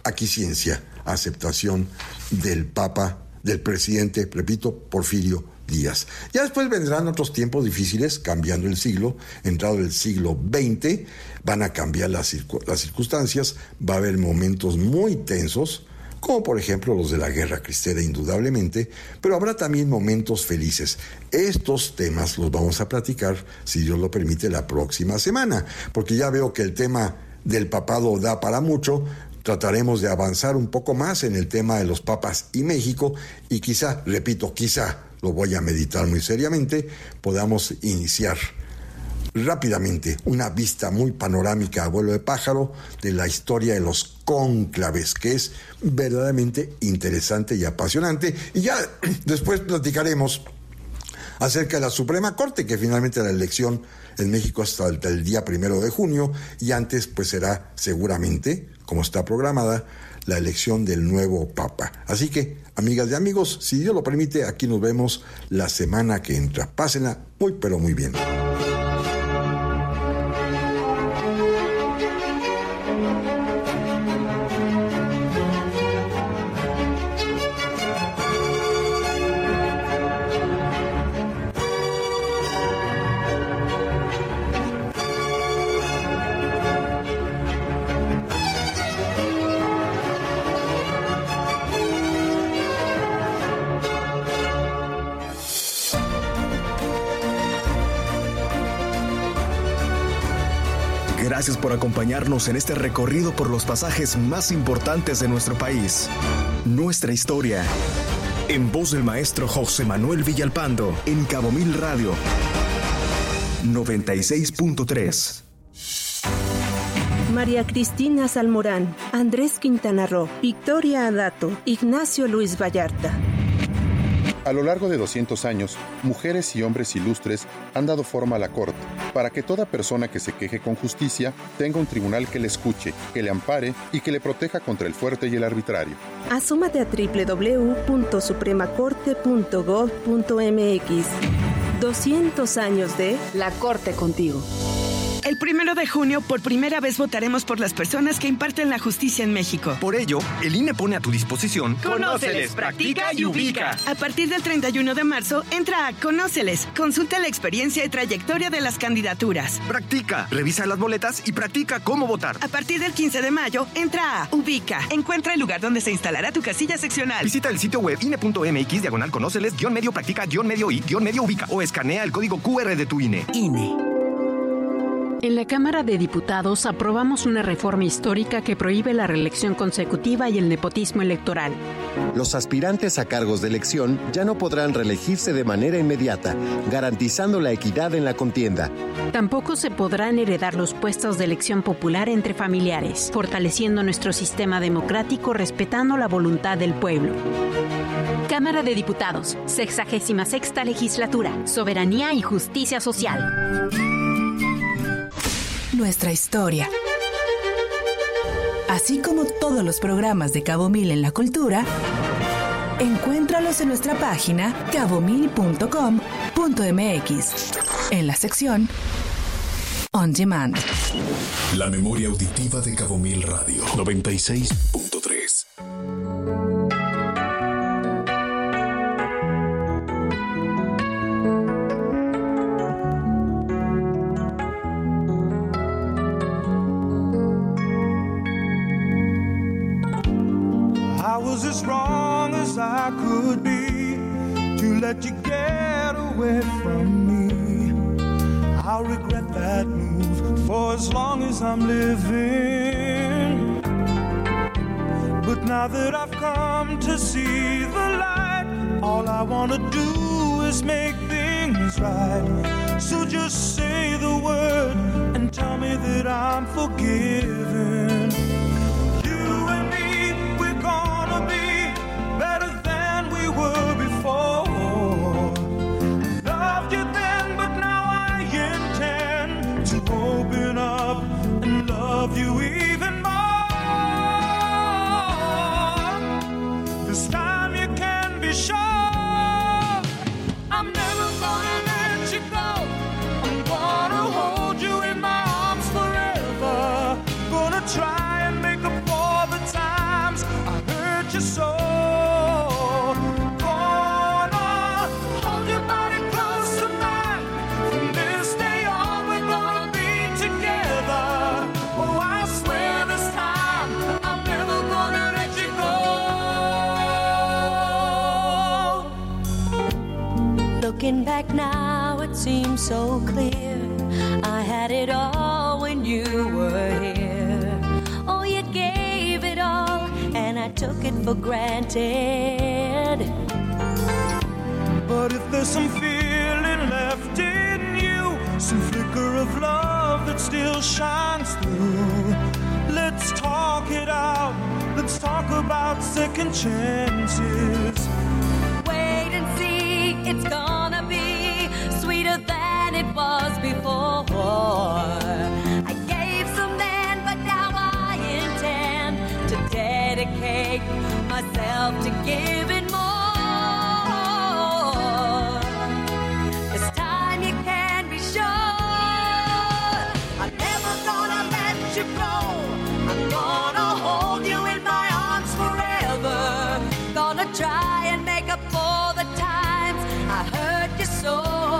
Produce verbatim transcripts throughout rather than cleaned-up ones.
aquiescencia, aceptación del Papa, del presidente, repito, Porfirio Díaz. Ya después vendrán otros tiempos difíciles, cambiando el siglo, entrado el siglo veinte, van a cambiar las, circu- las circunstancias, va a haber momentos muy tensos, como por ejemplo los de la Guerra Cristera, indudablemente, pero habrá también momentos felices. Estos temas los vamos a platicar, si Dios lo permite, la próxima semana, porque ya veo que el tema del papado da para mucho. Trataremos de avanzar un poco más en el tema de los papas y México, y quizá, repito, quizá, lo voy a meditar muy seriamente, podamos iniciar rápidamente una vista muy panorámica a vuelo de pájaro de la historia de los cónclaves, que es verdaderamente interesante y apasionante. Y ya después platicaremos acerca de la Suprema Corte, que finalmente la elección en México hasta el, el día primero de junio, y antes pues será seguramente, como está programada, la elección del nuevo Papa. Así que, amigas y amigos, si Dios lo permite, aquí nos vemos la semana que entra. Pásenla muy, pero muy bien. Gracias por acompañarnos en este recorrido por los pasajes más importantes de nuestro país. Nuestra historia. En voz del maestro José Manuel Villalpando, en Cabo Mil Radio. noventa y seis punto tres. María Cristina Salmorán, Andrés Quintana Roo, Victoria Adato, Ignacio Luis Vallarta. A lo largo de doscientos años, mujeres y hombres ilustres han dado forma a la Corte, para que toda persona que se queje con justicia tenga un tribunal que le escuche, que le ampare y que le proteja contra el fuerte y el arbitrario. Asómate a doble u doble u doble u punto suprema corte punto gov punto eme equis. doscientos años de La Corte contigo. El primero de junio, por primera vez votaremos por las personas que imparten la justicia en México. Por ello, el I N E pone a tu disposición Conóceles, practica y ubica. A partir del treinta y uno de marzo, entra a Conóceles. Consulta la experiencia y trayectoria de las candidaturas. Practica, revisa las boletas y practica cómo votar. A partir del quince de mayo, entra a Ubica. Encuentra el lugar donde se instalará tu casilla seccional. Visita el sitio web ine punto mx, diagonal conóceles, guión medio practica, guión medio y, guión medio ubica, o escanea el código cu erre de tu I N E. I N E. En la Cámara de Diputados aprobamos una reforma histórica que prohíbe la reelección consecutiva y el nepotismo electoral. Los aspirantes a cargos de elección ya no podrán reelegirse de manera inmediata, garantizando la equidad en la contienda. Tampoco se podrán heredar los puestos de elección popular entre familiares, fortaleciendo nuestro sistema democrático, respetando la voluntad del pueblo. Cámara de Diputados, sexagésima sexta legislatura, soberanía y justicia social. Nuestra historia. Así como todos los programas de Cabo Mil en la cultura, encuéntralos en nuestra página cabo mil punto com punto eme equis, en la sección On Demand. La memoria auditiva de Cabo Mil Radio, noventa y seis punto tres. As wrong as I could be to let you get away from me. I'll regret that move for as long as I'm living. But now that I've come to see the light, all I want to do is make things right. So just say the word and tell me that I'm forgiven. You and me, we're gonna be better than we were before. Loved you then, but now I intend to open up and love you even more. This time you can be sure I'm never gonna let you go. I'm gonna hold you in my arms forever. Gonna try hurt you so. Gonna hold your body close to mine. From this day on, we're gonna be together. Oh, I swear this time I'm never gonna let you go. Looking back now, it seems so clear. I had it all when you were here. Oh, you gave it all, and I took it for granted. But if there's some feeling left in you, some flicker of love that still shines through, let's talk it out. Let's talk about second chances. Wait and see, it's gonna be sweeter than it was before. I gave some then, but now I intend to dedicate myself to giving more. This time you can be sure I'm never gonna let you go. I'm gonna hold you in my arms forever. Gonna try and make up for the times I hurt you so.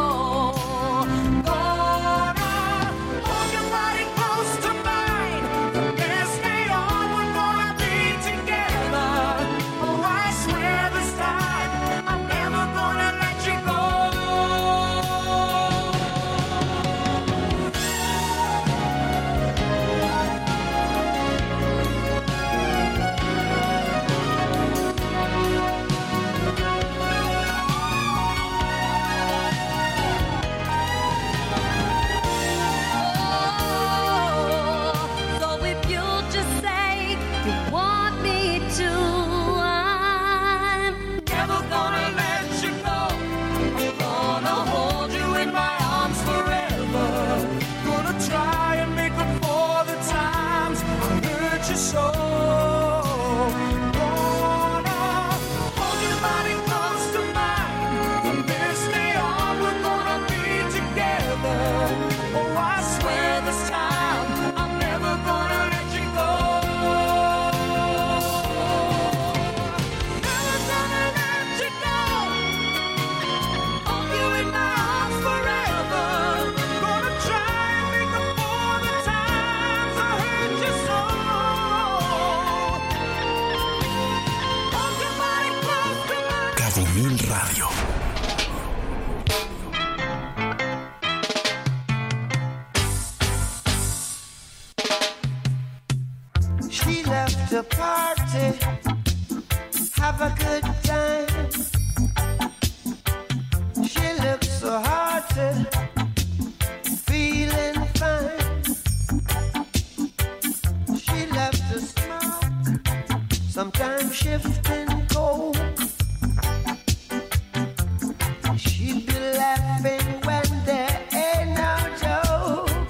Radio. She left the party, have a good time. She looked so hearty, feeling fine. She left the smoke, sometimes shifting cold. She'd be laughing when there ain't no joke.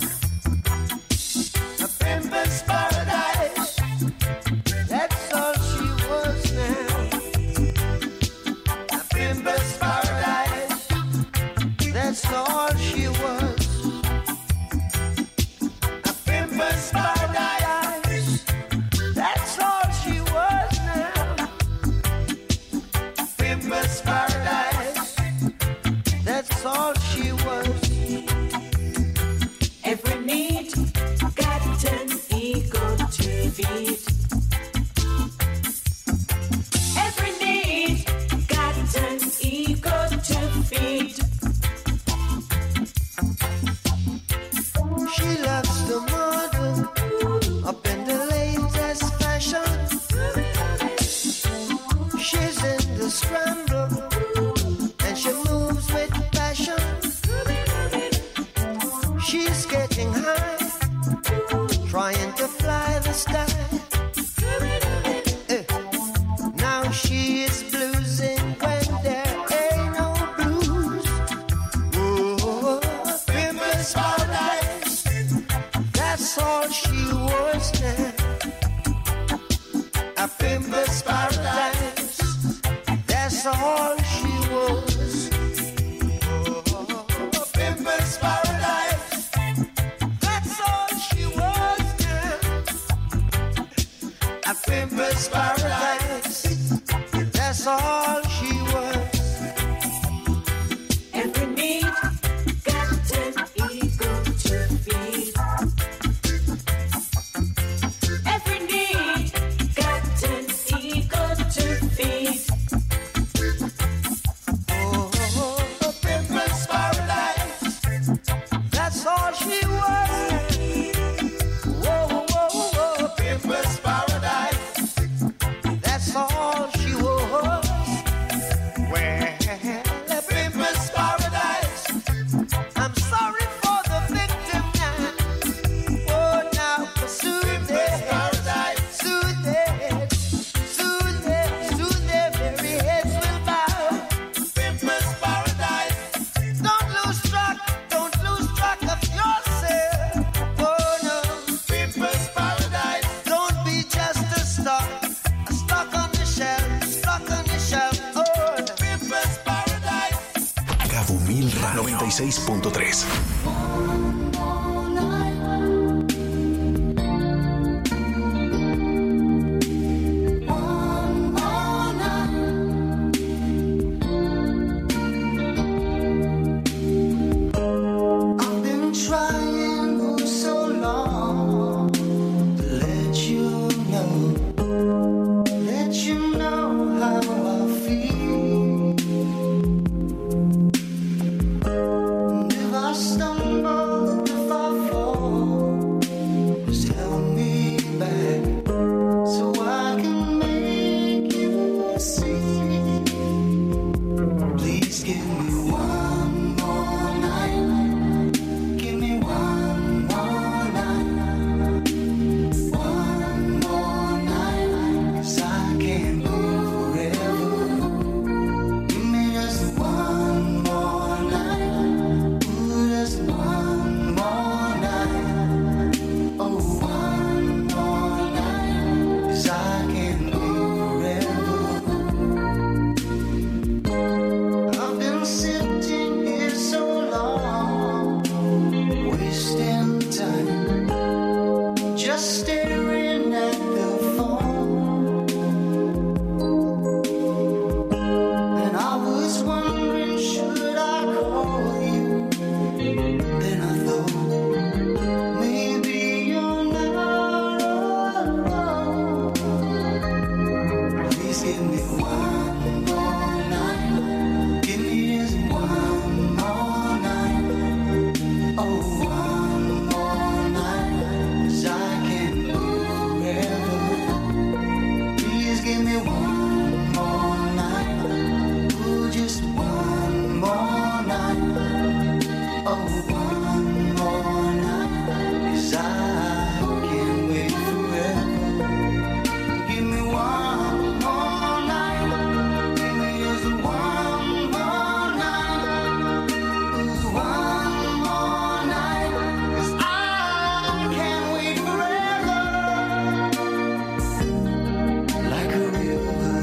A pimpin's paradise, that's all she was now. A pimpin's paradise, that's all she was. A pimpin's paradise, that's all she was now. A pimpin's paradise, that's all she was. Every need got an ego to feed. Every need got an ego to feed. She loves the model up in the latest fashion. She's in the scramble and she moves with passion. She's getting high, trying to fly the sky. Uh, now she is bluesing when there ain't no blues. Oh, pimpin's paradise, that's all she was now. A pimpin's paradise, that's all she was. Oh, pimpin's paradise, that's all she was now. A pimpin's paradise. That's all she was. Every need got an ego to feed. Every need got an ego to feed. Oh, Pimpin's paradise. That's all she was. Whoa, whoa, whoa, Pimpin's paradise. That's all she was. Well, Pimpin's paradise. I'm sorry for the victim now. Oh, now soon they, soon they, soon they, soon their very heads will bow. Pimpin's paradise. Don't lose track, don't lose track of yourself. Oh no, Pimpin's paradise. Don't be just a stock, a stock on the shelf, stock on the shelf. Oh, Pimpin's paradise. Cabo Mil Radio noventa y seis punto tres. I've been trying oh so long to let you know, let you know how I feel. And if I stumble, if I fall, just help me back so I can make you see. Please give me one more night. Give me one more night. One more night. 'Cause I can't live forever. Give me just one more night. Ooh, just one more night. Oh, one more night. 'Cause I can't live forever. I've been sitting here so long, wasting time, just staring at the phone. And I was wondering, should I call you? Then I thought, maybe you're not alone. Please give me one more night. Give me just one more night. Oh, one more night. 'Cause I can't live forever. Please give me one more night. Oh, just one more night. Oh, one more night. 'Cause I can't wait forever. Give me one more night. Give me just one more night. Ooh, one more night. 'Cause I can't wait forever. Like a river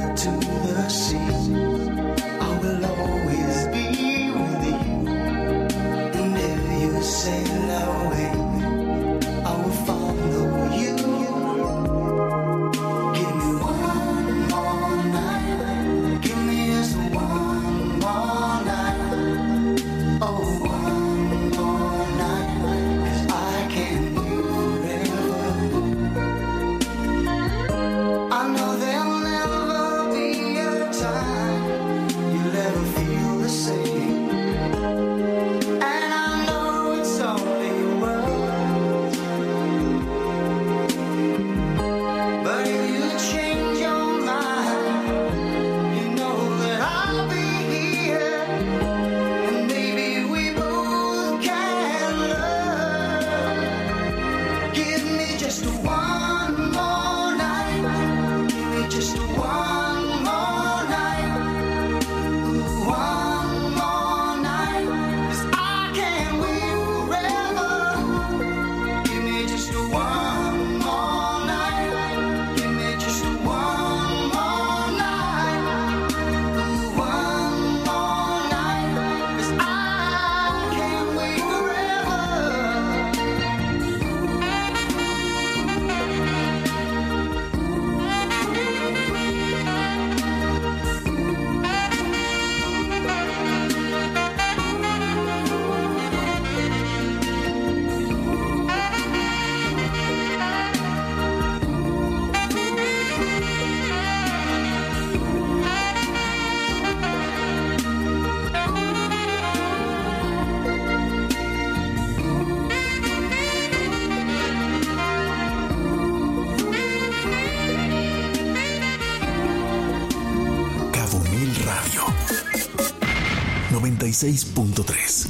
noventa y seis punto tres.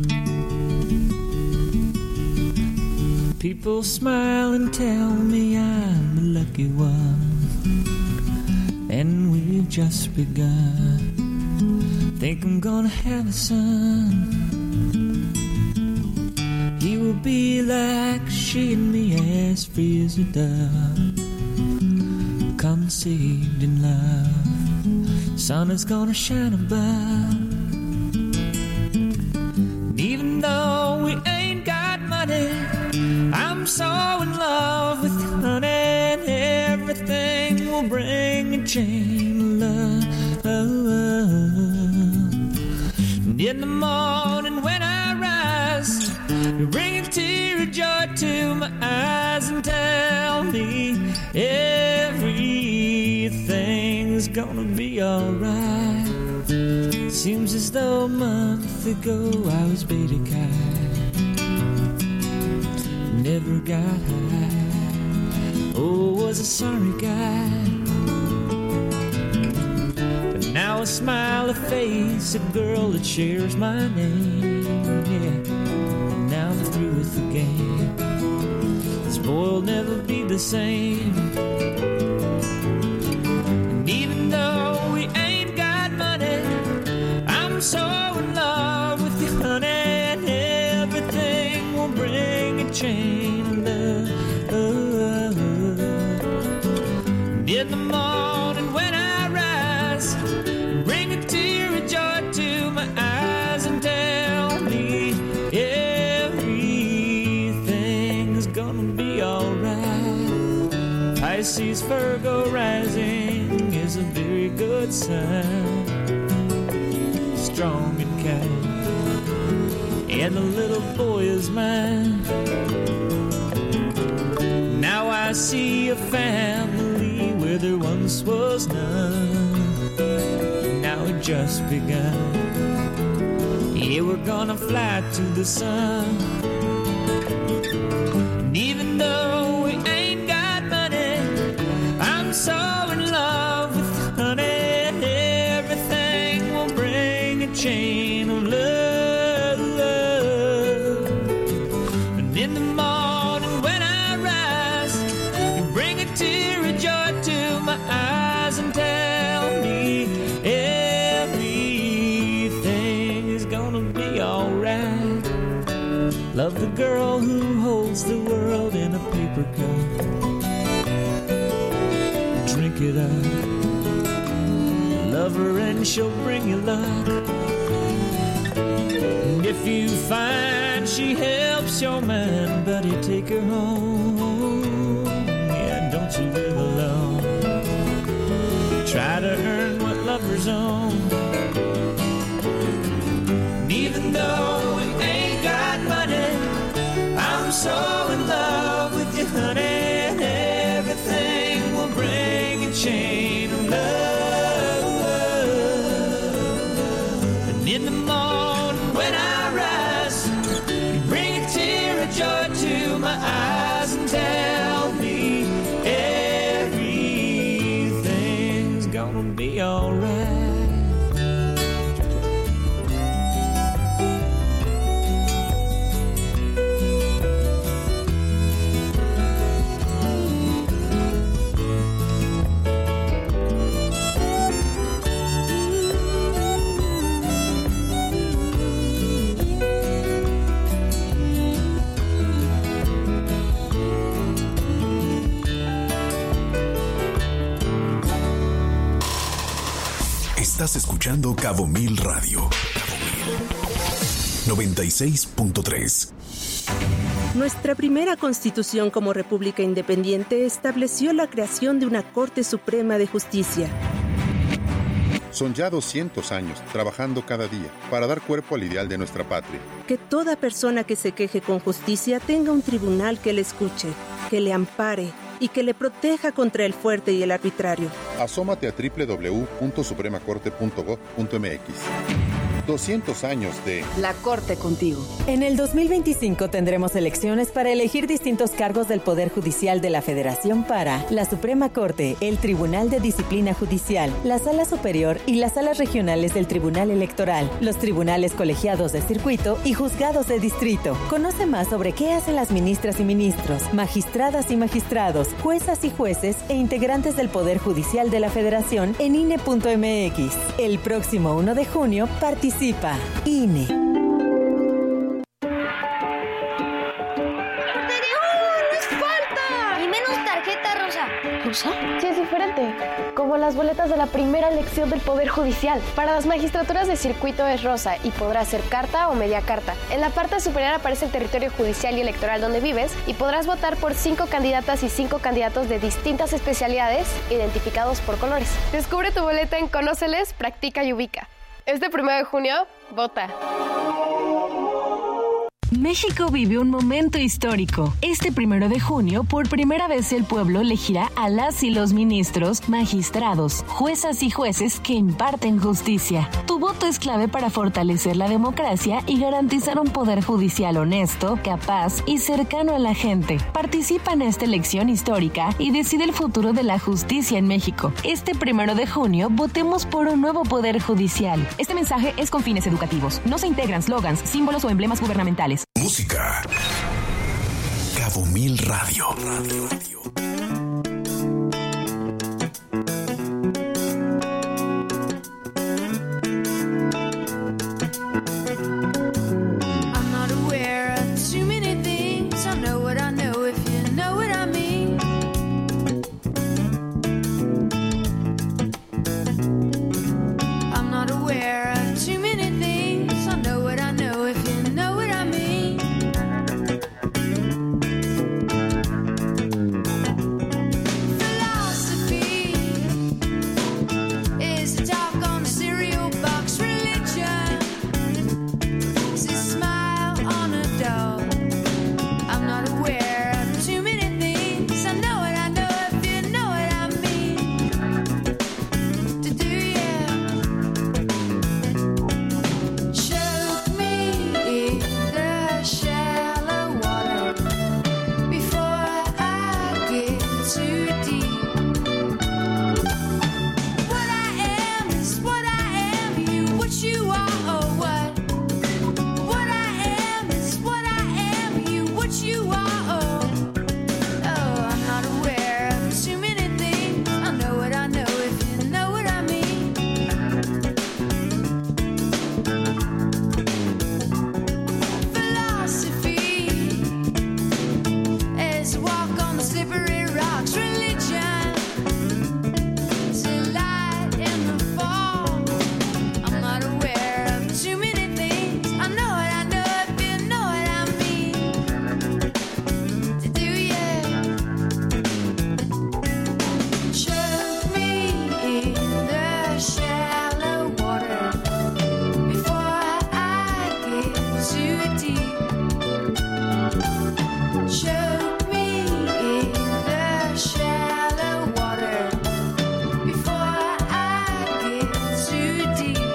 People smile and tell me I'm a lucky one, and we've just begun. Think I'm gonna have a son. He will be like she and me, as free as a dove, conceived in love. Sun is gonna shine above. And even though we ain't got money, I'm so in love with you, honey, and everything will bring a chain of love. And in the morning when I rise, you bring a tear of joy to my eyes and tell me everything's gonna be alright. Seems as though a month ago I was beta kite, never got high. Oh, was a sorry guy. But now I smile, a face, a girl that shares my name. Yeah, now I'm through with the game. This boy will never be the same. And even though we ain't got money, I'm so in love with you, honey, and everything will bring a chain of love. And in the morning when I rise, bring a tear of joy to my eyes and tell me everything's gonna be alright. Pisces, Virgo rising is a very good sign. Strong and kind, and the little boy is mine. Now I see a family where there once was none. Now it just begun. Yeah, we're gonna fly to the sun. And even though we ain't got money, I'm so in love with you, honey, and everything will bring a chain of love. And in the morning when I rise, you bring a tear of joy to my eyes and tell me everything is gonna be alright. Love the girl who holds the world in a paper cup. Drink it up. Love her and she'll bring you luck. And if you find she helps your mind, buddy, take her home. Yeah, don't you live alone. Try to earn what lovers own. And even though we ain't got money, I'm so in love with you, honey, and everything will bring a chain of love. And in the morning when I rise, you bring a tear of joy to my eyes and tell me everything's gonna be alright. Estás escuchando Cabo Mil Radio. Cabo Mil noventa y seis punto tres. Nuestra primera constitución como república independiente estableció la creación de una Corte Suprema de Justicia. Son ya doscientos años trabajando cada día para dar cuerpo al ideal de nuestra patria. Que toda persona que se queje con justicia tenga un tribunal que le escuche, que le ampare y que le proteja contra el fuerte y el arbitrario. Asómate a doble u doble u doble u punto suprema corte punto gov punto m x. doscientos años de La Corte contigo. En el dos mil veinticinco tendremos elecciones para elegir distintos cargos del Poder Judicial de la Federación para la Suprema Corte, el Tribunal de Disciplina Judicial, la Sala Superior y las salas regionales del Tribunal Electoral, los tribunales colegiados de circuito y juzgados de distrito. Conoce más sobre qué hacen las ministras y ministros, magistradas y magistrados, juezas y jueces e integrantes del Poder Judicial de la Federación en I N E punto M X. El próximo uno de junio participa I N E. ¿Rosa? Sí, es diferente. Como las boletas de la primera elección del Poder Judicial. Para las magistraturas de circuito es rosa y podrá ser carta o media carta. En la parte superior aparece el territorio judicial y electoral donde vives y podrás votar por cinco candidatas y cinco candidatos de distintas especialidades identificados por colores. Descubre tu boleta en Conóceles, Practica y Ubica. Este primero de junio, vota. México vive un momento histórico. Este primero de junio, por primera vez el pueblo elegirá a las y los ministros, magistrados, juezas y jueces que imparten justicia. Tu voto es clave para fortalecer la democracia y garantizar un poder judicial honesto, capaz y cercano a la gente. Participa en esta elección histórica y decide el futuro de la justicia en México. Este primero de junio, votemos por un nuevo poder judicial. Este mensaje es con fines educativos. No se integran slogans, símbolos o emblemas gubernamentales. Música. Cabo Mil Radio. Radio. I'm not aware of too many things. I know what I know if you know what I mean. I'm not aware of too many things. I know what I know if you know what I mean. Philosophy is a talk on a cereal box. Religion is a smile on a doll. I'm not aware of too many things. I know what I know if you know what I mean. To do yeah. Choke me in the shallow water before I get too deep. What I am is what I am. You, what you are, or what? What I am is what I am. You, what you are, or oh, I'm not aware of too many things. I know what I know if you know what I mean. Philosophy is a walk on the slippery rocks. Religion is a light in the fall. I'm not aware of too many things. I know what I know if you know what I mean. To do yeah. Choke me in the shallow water before I get too deep. Choke me in the shallow water before I get too deep.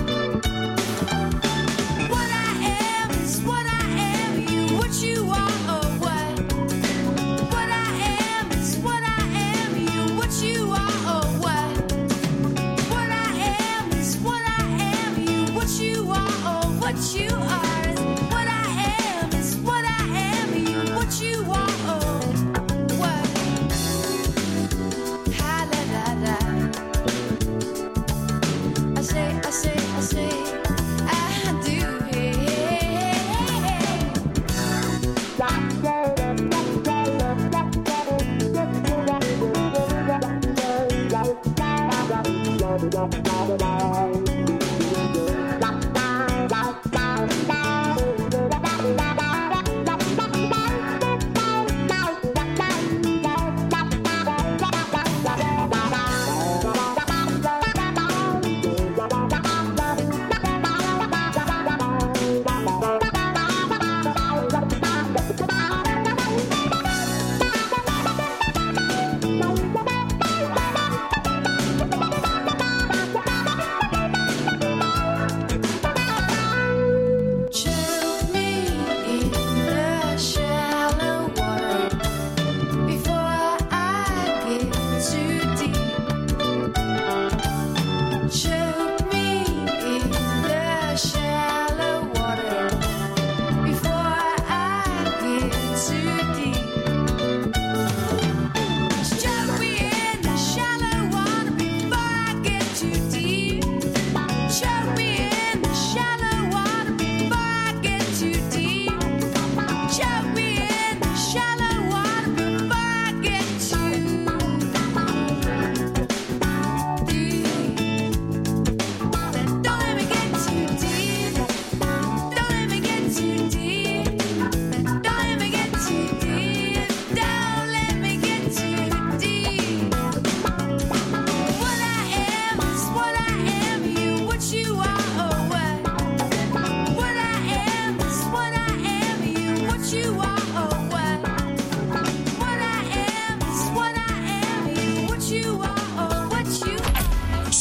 What I am is what I am. You, what you are, or what? What I am is what I am. You, what you are, or what? What I am is what I am. You, what you are, or what you are. What I am is what I am. You, what you are, or what? Ha la la la. I say, I say, I say, I do. Hey, hey, hey,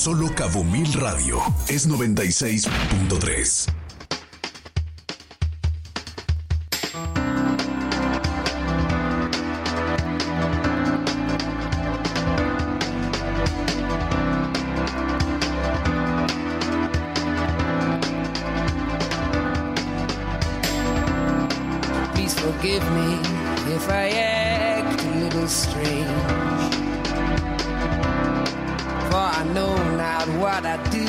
Solo Cabo Mil Radio es noventa y seis punto tres. Please forgive me if I act a little strange, for I know not what I do.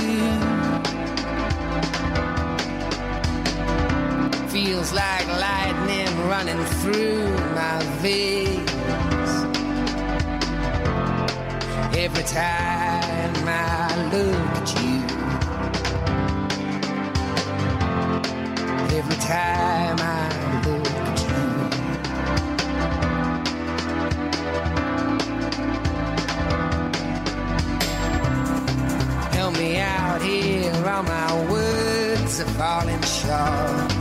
Feels like lightning running through my veins every time I look at you. Every time I look at you. Help me out here, all my words are falling short.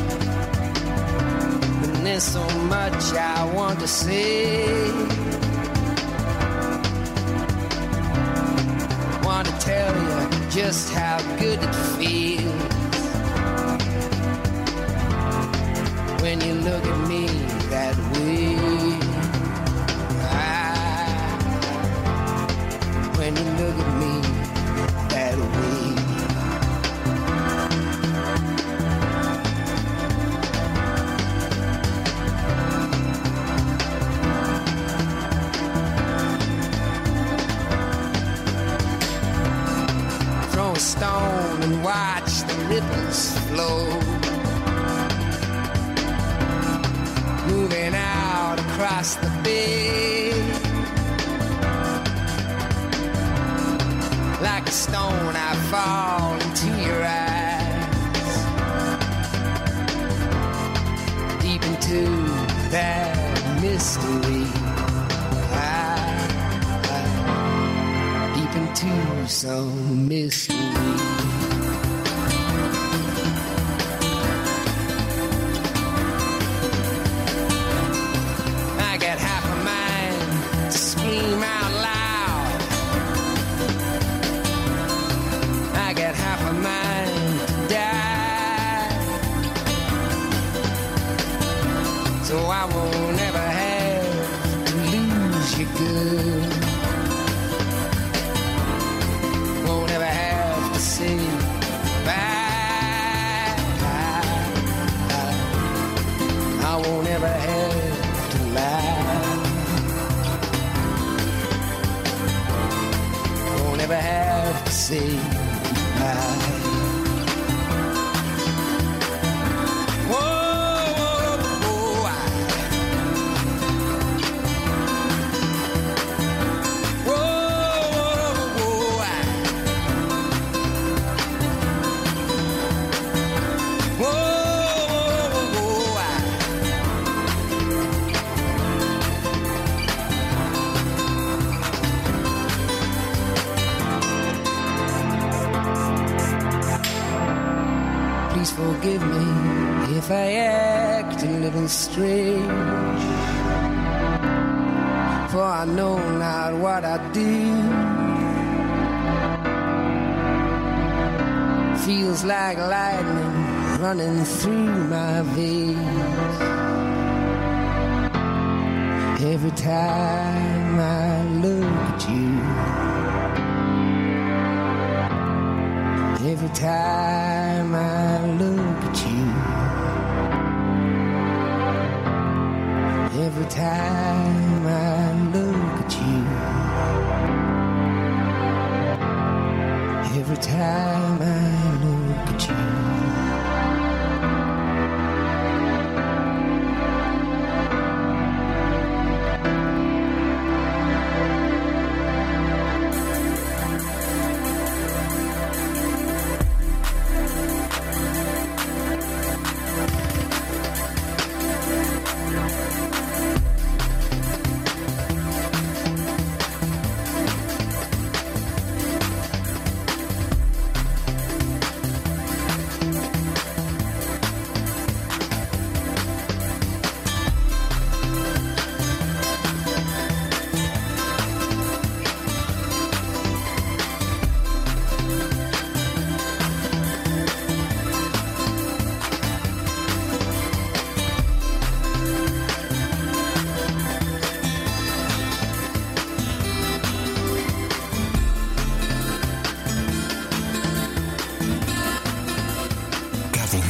And there's so much I want to say. Want to tell you just how good it feels when you look at me that way. Ah, when you look at me that way. Throw a stone and watch the ripples flow, moving out across the bay. Like a stone I fall into your eyes, deep into that mystery. I, I, deep into some mystery. So I won't ever have to lose you, girl. Won't ever have to say bye. I won't ever have to lie. Won't ever have to say bye. Please forgive me if I act a little strange, for I know not what I do. Feels like lightning running through my veins every time I look at you. Every time I look at you. Every time I look at you. Every time I look at you.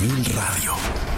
Mil Radio.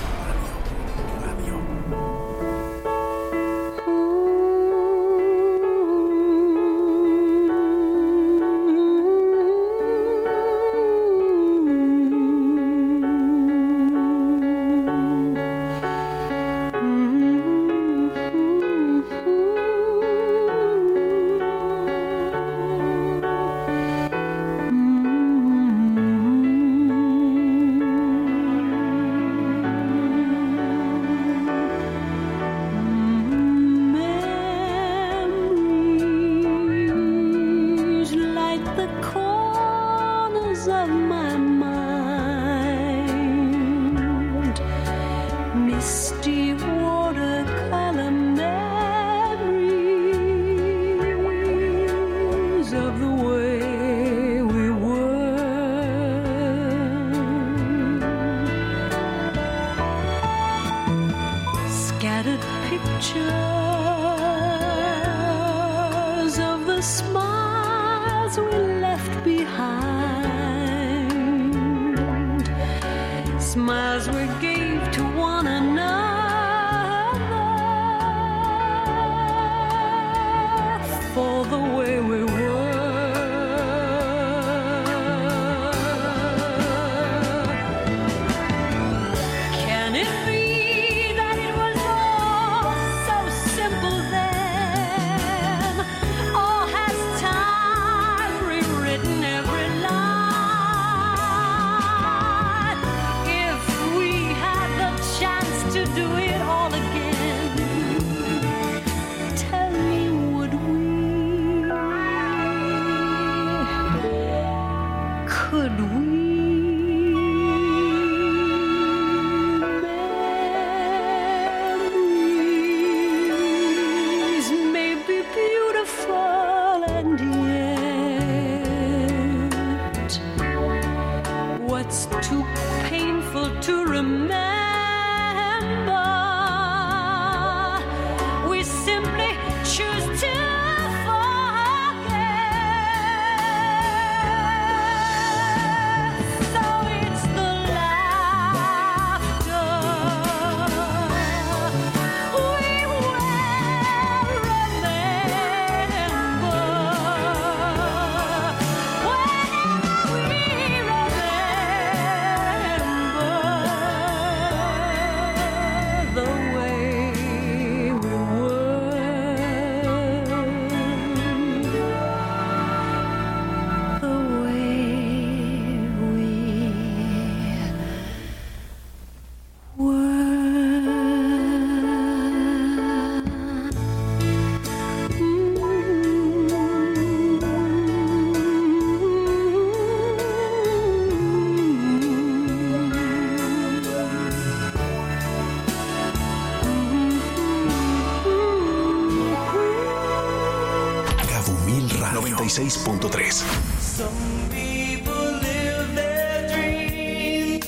noventa y seis punto tres. Some people live their dreams.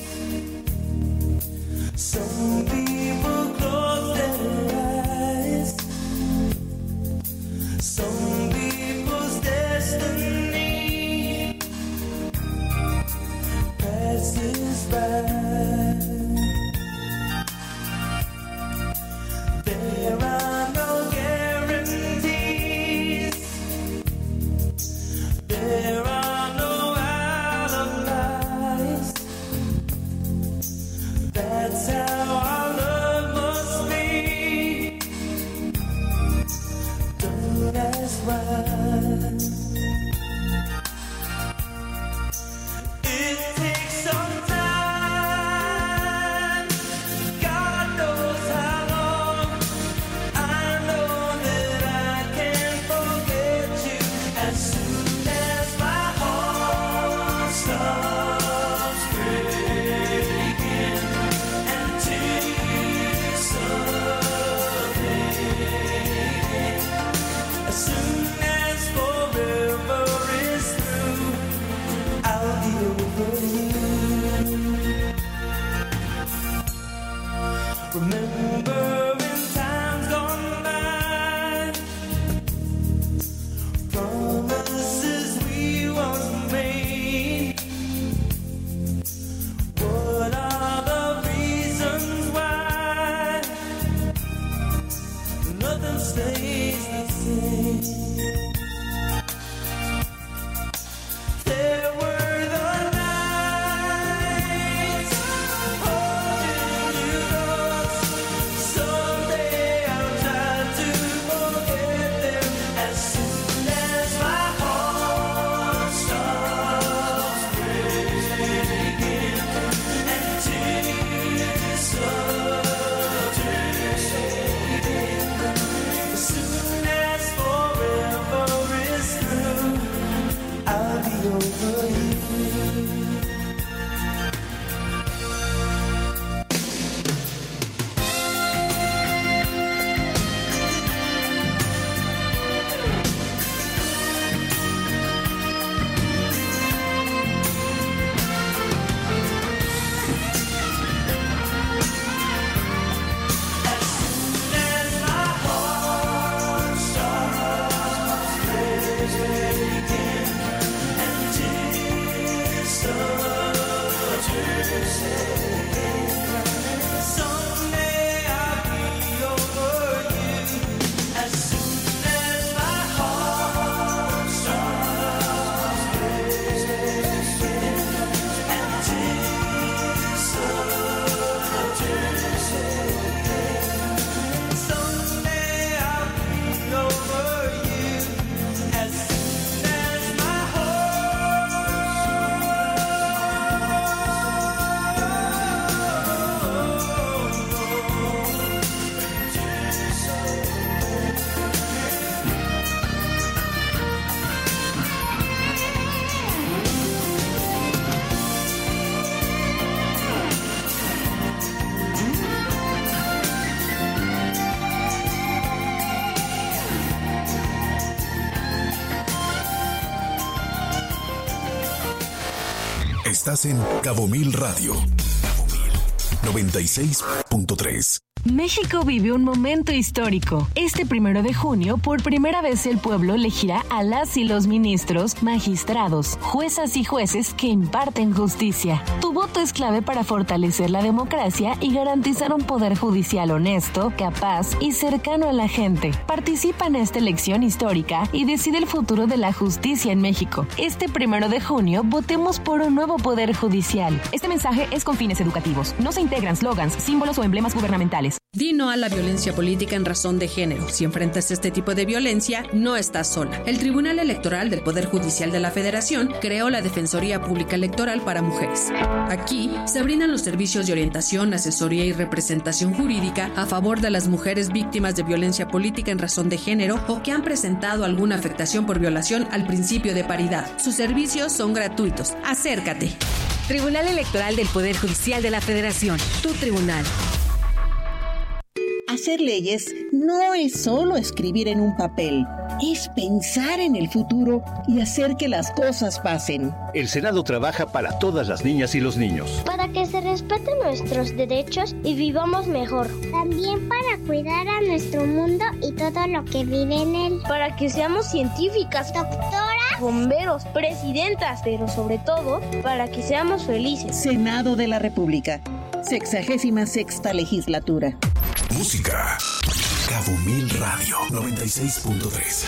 Some people close their eyes. Some people's destiny passes by. There are no guarantees. There are no alibis. That's how our love must be. Don't ask why. It takes some time. Estás en Cabo Mil Radio. Cabo Mil noventa y seis punto tres. México vive un momento histórico. Este primero de junio, por primera vez el pueblo elegirá a las y los ministros, magistrados, juezas y jueces que imparten justicia. Tu voto es clave para fortalecer la democracia y garantizar un poder judicial honesto, capaz y cercano a la gente. Participa en esta elección histórica y decide el futuro de la justicia en México. Este primero de junio, votemos por un nuevo poder judicial. Este mensaje es con fines educativos. No se integran slogans, símbolos o emblemas gubernamentales. Di no a la violencia política en razón de género. Si enfrentas este tipo de violencia, no estás sola. El Tribunal Electoral del Poder Judicial de la Federación creó la Defensoría Pública Electoral para Mujeres. Aquí se brindan los servicios de orientación, asesoría y representación jurídica a favor de las mujeres víctimas de violencia política en razón de género o que han presentado alguna afectación por violación al principio de paridad. Sus servicios son gratuitos. Acércate. Tribunal Electoral del Poder Judicial de la Federación. Tu tribunal. Hacer leyes no es solo escribir en un papel, es pensar en el futuro y hacer que las cosas pasen. El Senado trabaja para todas las niñas y los niños. Para que se respeten nuestros derechos y vivamos mejor. También para cuidar a nuestro mundo y todo lo que vive en él. Para que seamos científicas, doctoras, bomberos, presidentas, pero sobre todo para que seamos felices. Senado de la República, sexagésima sexta legislatura. Música. Cabo Mil Radio noventa y seis punto tres.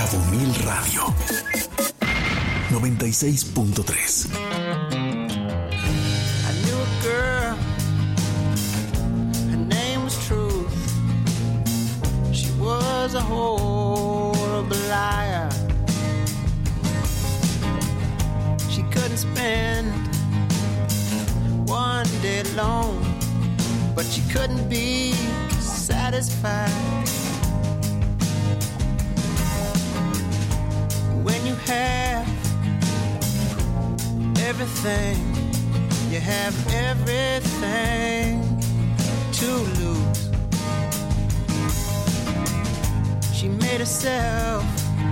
Cabo Mil Radio noventa y seis punto tres. I knew a girl, her name was Truth. She was a horrible liar. She couldn't spend one day alone, but she couldn't be satisfied. When you have everything, you have everything to lose. She made herself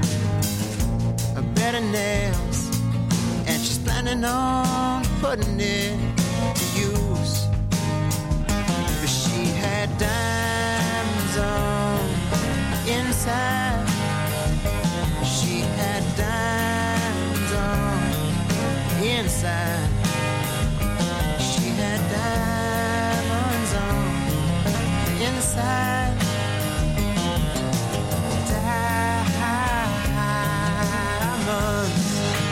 a bed of nails, and she's planning on putting it to use. But she had diamonds on inside. She had diamonds on inside. She had diamonds on inside. Diamonds.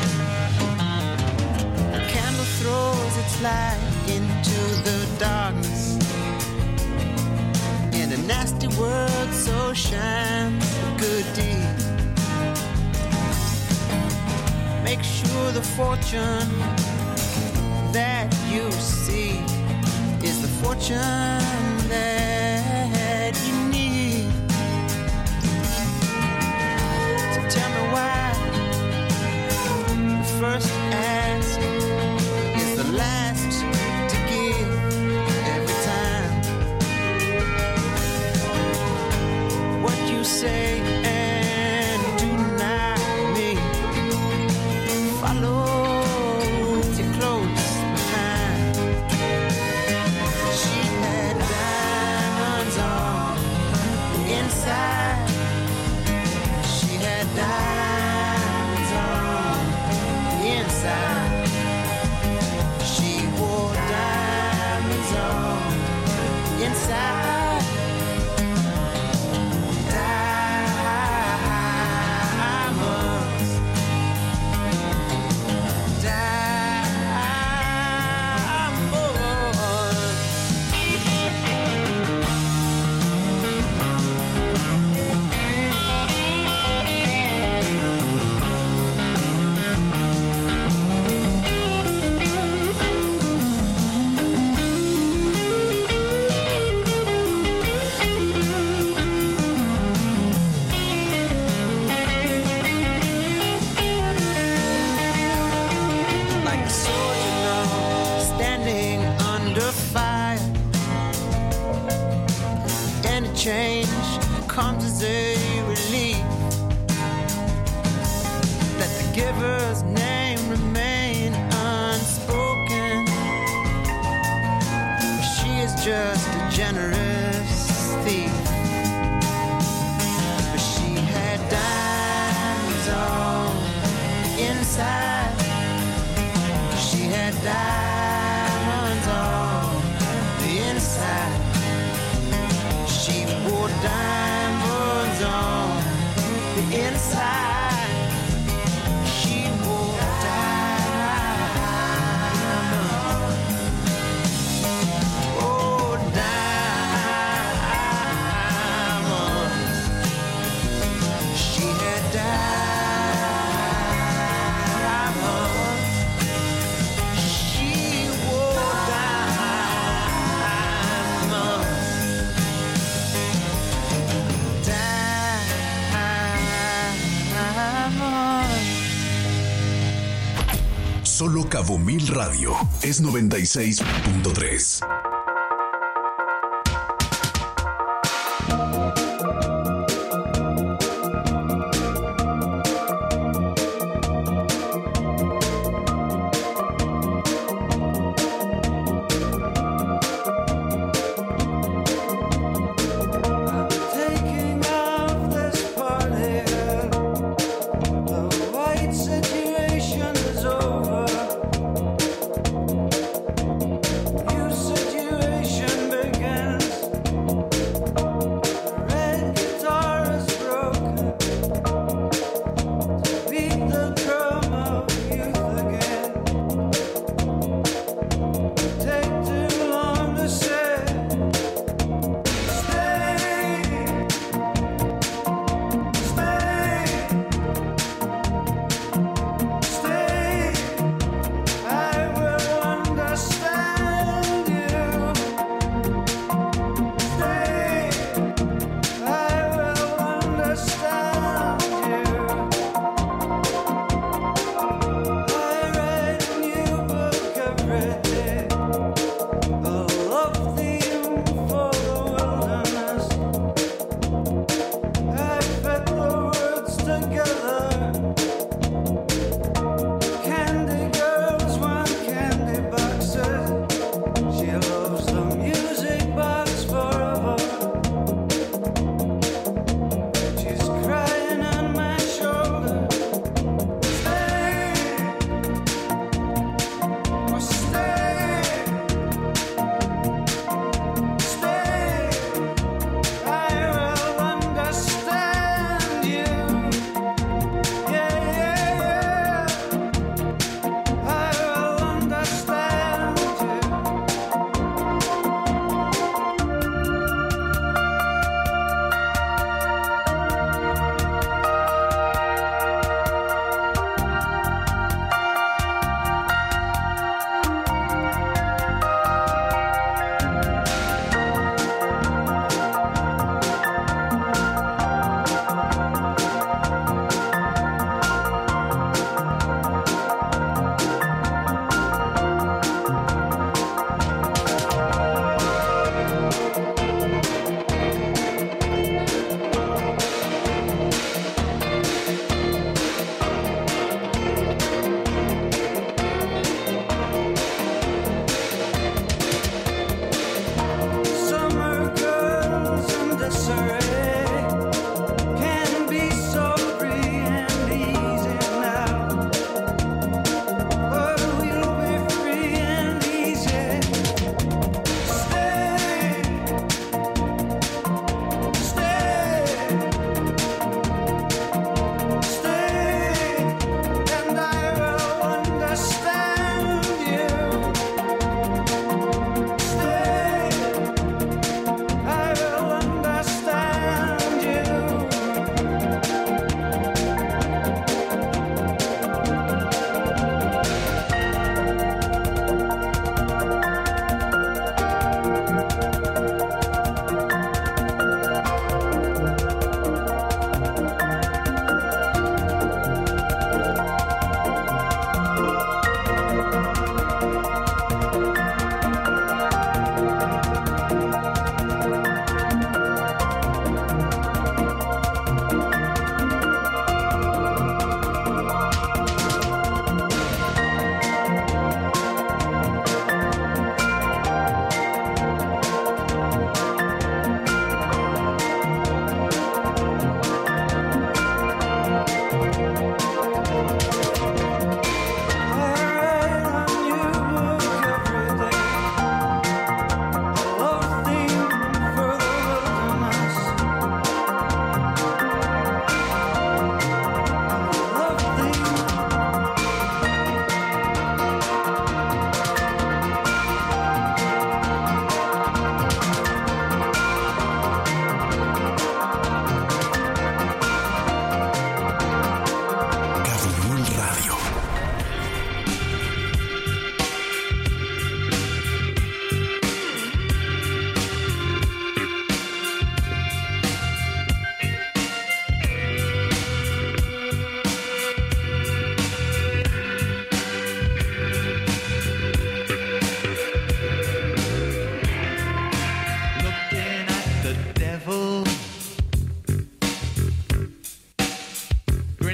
A candle throws its light into the darkness, and a nasty word so shines a good deed. Make sure the fortune that you see is the fortune that you need. So tell me why the first ask is the last to give every time. What you say and do not mean. Follow you close behind. She had diamonds on inside. She had diamonds on inside. She wore diamonds on inside. Change comes as a relief. Let the giver's name remain unspoken. She is just a generous thief. But she had diamonds on inside. She had diamonds on the inside. She wore diamonds on the inside. She wore diamonds. Oh, diamonds. She had diamonds. She wore diamonds. Solo Cabo Mil Radio es noventa y seis punto tres. Situation is over. You said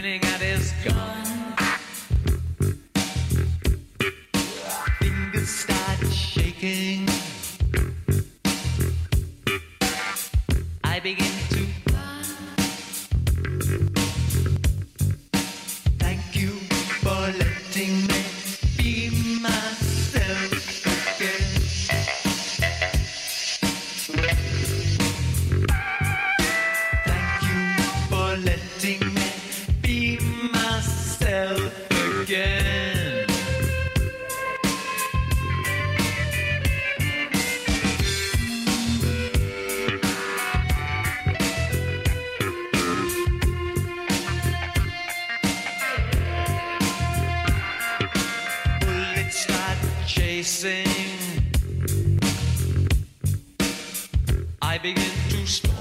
pointing at his gun. Fingers start shaking. I begin to run. Thank you for letting me be myself again. Thank you for letting me be myself again. Bullets start chasing. I begin to stop.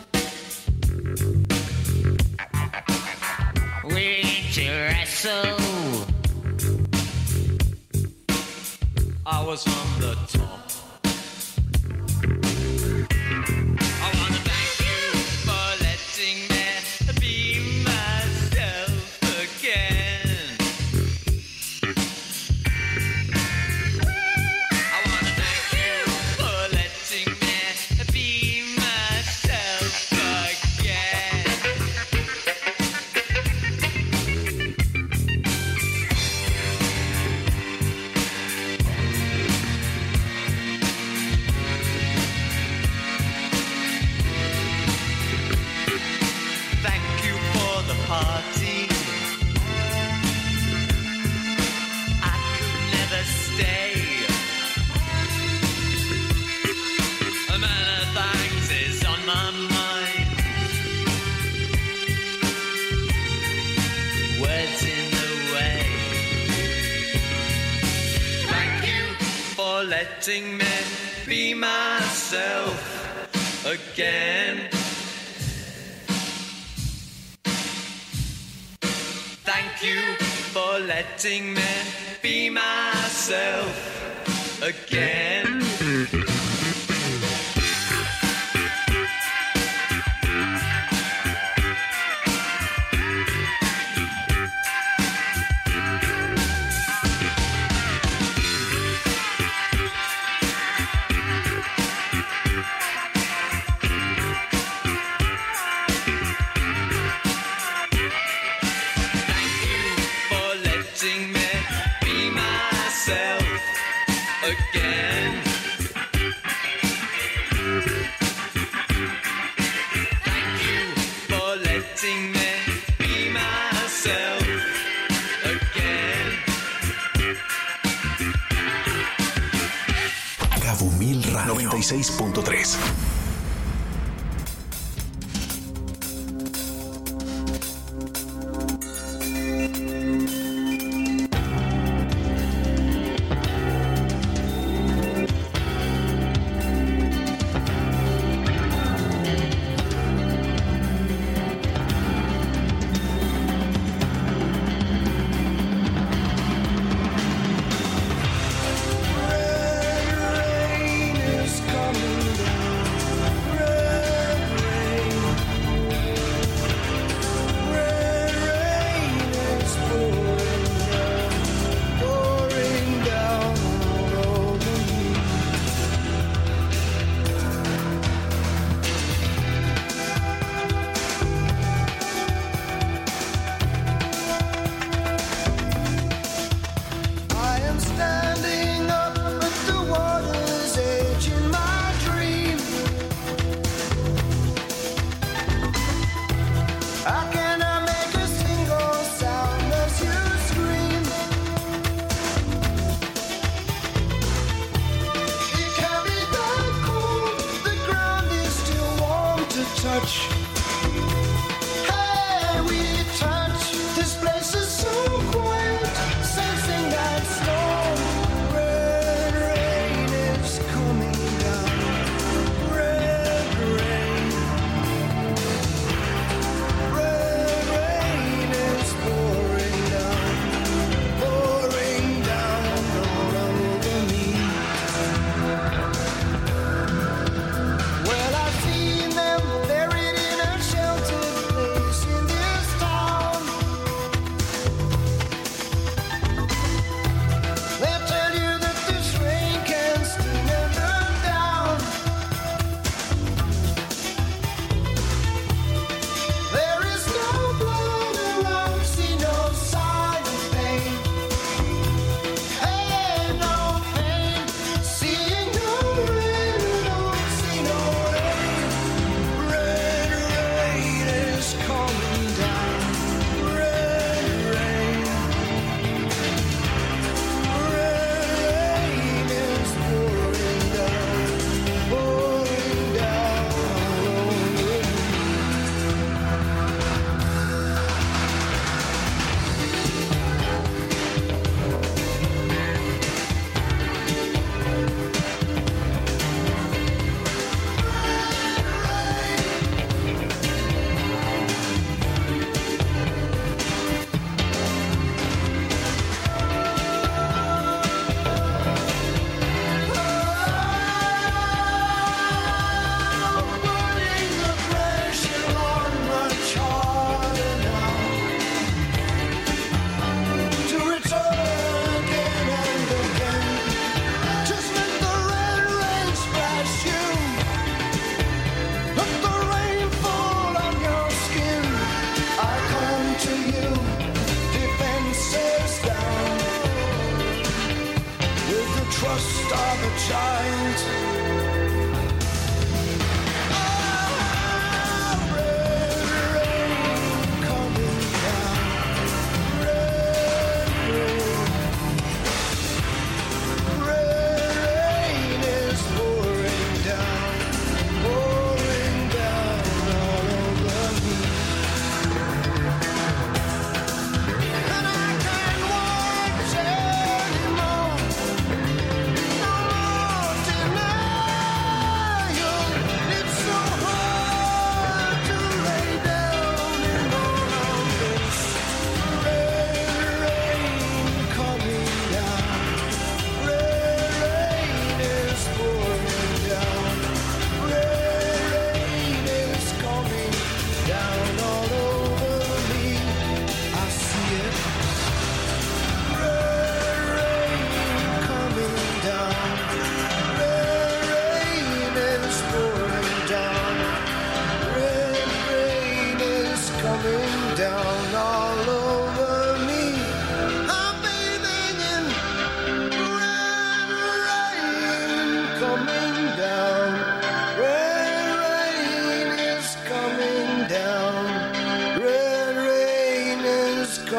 We need to wrestle. I was on the top. I wanna thank you for letting me be myself again. I wanna thank you for letting me be myself again. Thank you for the party. I could never stay. A man of thanks is on my mind. Words in the way. Thank you for letting me be myself again. Thank you for letting me be myself again. Thank you for letting me be myself again. Thank you for letting me be myself again. Cabo Mil Radio noventa y seis punto tres. Rain is coming down.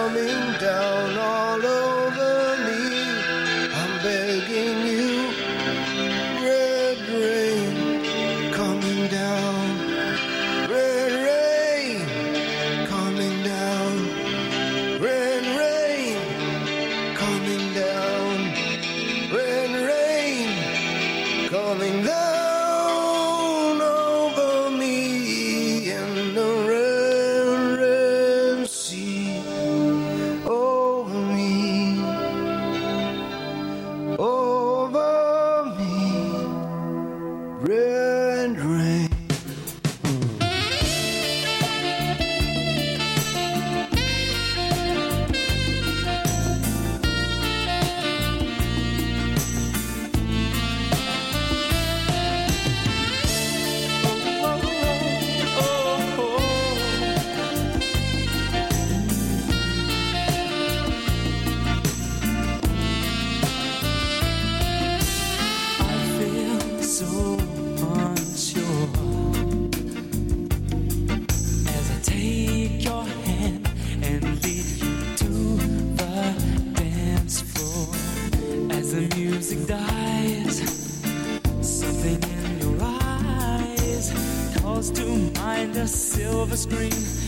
coming down all over me. I'm begging you, red rain coming down, red rain coming down, red rain coming down, red rain coming down. To mind a silver screen